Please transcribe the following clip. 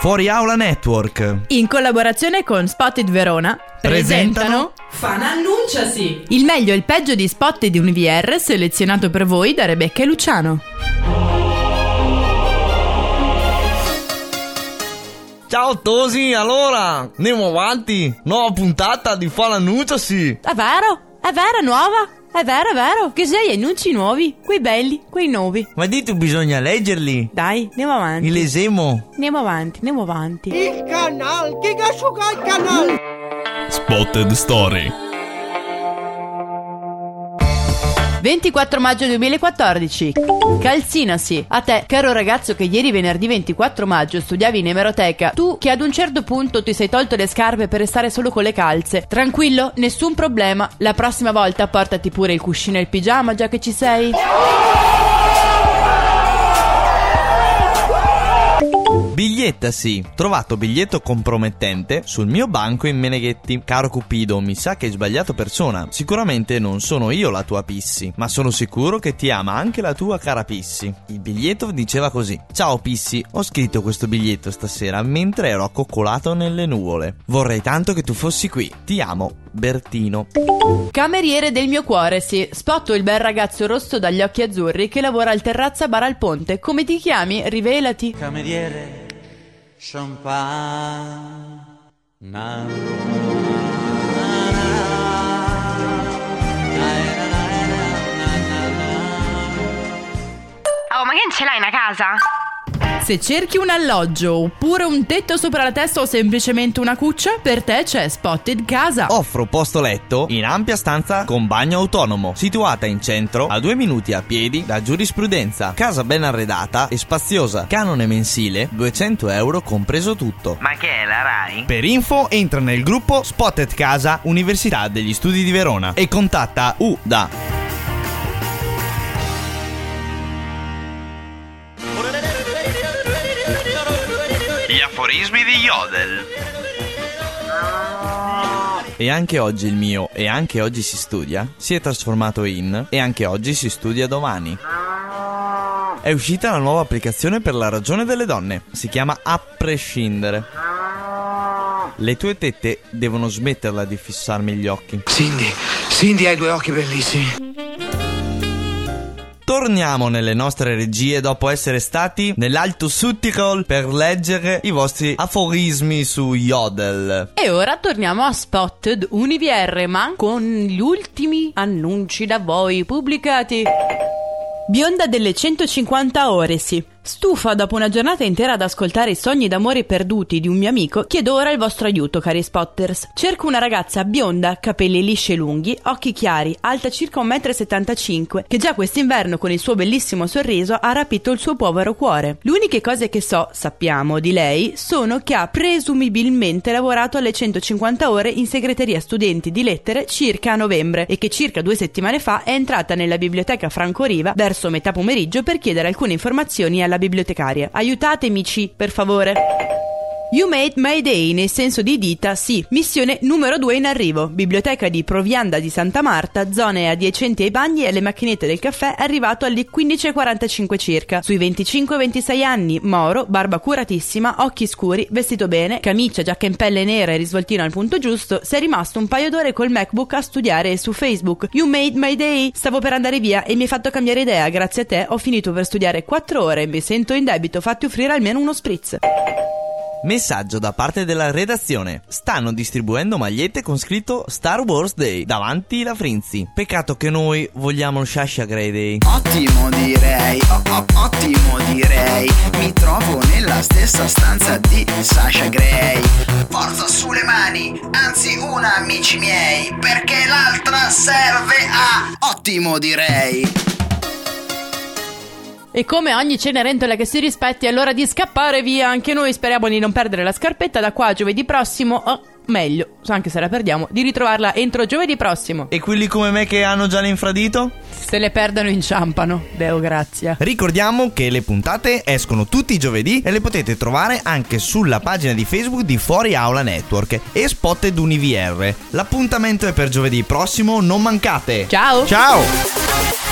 Fuori Aula Network, in collaborazione con Spotted Verona, presentano Fanannunciasi, il meglio e il peggio di Spotted UniVR selezionato per voi da Rebecca e Luciano. Ciao Tosi, allora, andiamo avanti. Nuova puntata di Fanannunciasi. È vero, nuova. È vero, che sei annunci nuovi, quei belli, quei nuovi. Ma dito bisogna leggerli. Dai, andiamo avanti. Li lesemo. Andiamo avanti. Il canale, che asciuga il canale. Spotted Story. 24 maggio 2014. Calzinasi. A te, caro ragazzo che ieri venerdì 24 maggio studiavi in emeroteca, tu che ad un certo punto ti sei tolto le scarpe per restare solo con le calze. Tranquillo, nessun problema. La prossima volta portati pure il cuscino e il pigiama, già che ci sei. Bigliettasi. Trovato biglietto compromettente sul mio banco in Meneghetti. Caro Cupido, mi sa che hai sbagliato persona. Sicuramente non sono io la tua Pissi, ma sono sicuro che ti ama anche la tua cara Pissi. Il biglietto diceva così: ciao Pissi, ho scritto questo biglietto stasera mentre ero accoccolato nelle nuvole. Vorrei tanto che tu fossi qui. Ti amo, Bertino. Cameriere del mio cuore, sì. Spotto il bel ragazzo rosso dagli occhi azzurri che lavora al terrazza bar al ponte. Come ti chiami? Rivelati. Cameriere, champagne. Oh, ma che ce l'hai una casa? Se cerchi un alloggio oppure un tetto sopra la testa o semplicemente una cuccia, per te c'è Spotted Casa. Offro posto letto in ampia stanza con bagno autonomo, situata in centro a 2 minuti a piedi da giurisprudenza. Casa ben arredata e spaziosa. Canone mensile 200 euro compreso tutto. Ma che è la Rai? Per info entra nel gruppo Spotted Casa Università degli Studi di Verona e contatta UDA. Gli aforismi di Yodel. E anche oggi il mio "e anche oggi si studia" si è trasformato in "e anche oggi si studia domani". È uscita la nuova applicazione per la ragione delle donne. Si chiama A Prescindere. Le tue tette devono smetterla di fissarmi gli occhi. Cindy, hai 2 occhi bellissimi. Torniamo nelle nostre regie dopo essere stati nell'Alto Südtirol per leggere i vostri aforismi su Yodel. E ora torniamo a Spotted UniVR, ma con gli ultimi annunci da voi pubblicati. Bionda delle 150 ore, sì. Stufa dopo una giornata intera ad ascoltare i sogni d'amore perduti di un mio amico, chiedo ora il vostro aiuto, cari spotters. Cerco una ragazza bionda, capelli lisci e lunghi, occhi chiari, alta circa 1,75 m, che già quest'inverno con il suo bellissimo sorriso ha rapito il suo povero cuore. Le uniche cose che sappiamo di lei, sono che ha presumibilmente lavorato alle 150 ore in segreteria studenti di lettere circa a novembre e che circa 2 settimane fa è entrata nella biblioteca Franco Riva verso metà pomeriggio per chiedere alcune informazioni alla bibliotecaria. Aiutatemi, per favore. You made my day, nel senso di dita, sì. Missione numero 2 in arrivo. Biblioteca di Provianda di Santa Marta, zone adiacenti ai bagni e alle macchinette del caffè, arrivato alle 15:45 circa. Sui 25-26 anni, moro, barba curatissima, occhi scuri, vestito bene, camicia, giacca in pelle nera e risvoltino al punto giusto, sei rimasto un paio d'ore col MacBook a studiare su Facebook. You made my day. Stavo per andare via e mi hai fatto cambiare idea. Grazie a te ho finito per studiare 4 ore. Mi sento in debito, fatti offrire almeno uno spritz. Messaggio da parte della redazione. Stanno distribuendo magliette con scritto Star Wars Day davanti la Frinzi. Peccato che noi vogliamo il Sasha Grey Day. Ottimo direi, ottimo direi. Mi trovo nella stessa stanza di Sasha Grey. Forza sulle mani, anzi una amici miei, perché l'altra serve a ottimo direi. E come ogni Cenerentola che si rispetti, è l'ora di scappare via. Anche noi speriamo di non perdere la scarpetta da qua a giovedì prossimo, o meglio, anche se la perdiamo, di ritrovarla entro giovedì prossimo. E quelli come me che hanno già l'infradito? Se le perdono inciampano, Deo grazia. Ricordiamo che le puntate escono tutti i giovedì e le potete trovare anche sulla pagina di Facebook di Fuori Aula Network e Spotted UniVR. L'appuntamento è per giovedì prossimo, non mancate. Ciao. Ciao.